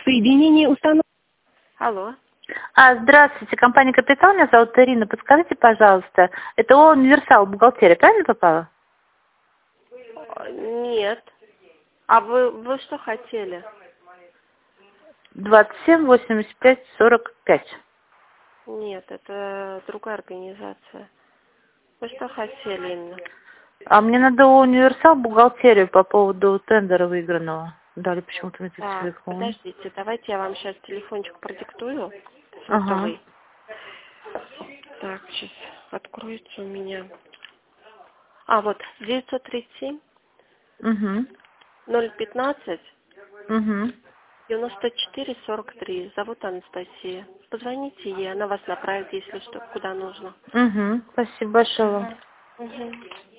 Соединение установлено. Алло. Здравствуйте, компания «Капитал», меня зовут Ирина. Подскажите, пожалуйста, это ООО «Универсал» бухгалтерия, правильно попала? Нет. А вы что хотели? 27 85 45. Нет, это другая организация. Вы что хотели именно? Мне надо ООО «Универсал» бухгалтерию по поводу тендера выигранного. Дали почему-то мне этот Так, телефон. подождите, давайте я вам сейчас телефончик продиктую. Ага. Сотовый. Так, сейчас откроется у меня. Вот, 937 Угу. 015 Угу. 94 43. Зовут Анастасия. Позвоните ей, она вас направит, если что, куда нужно. Угу. Спасибо большое вам. Угу.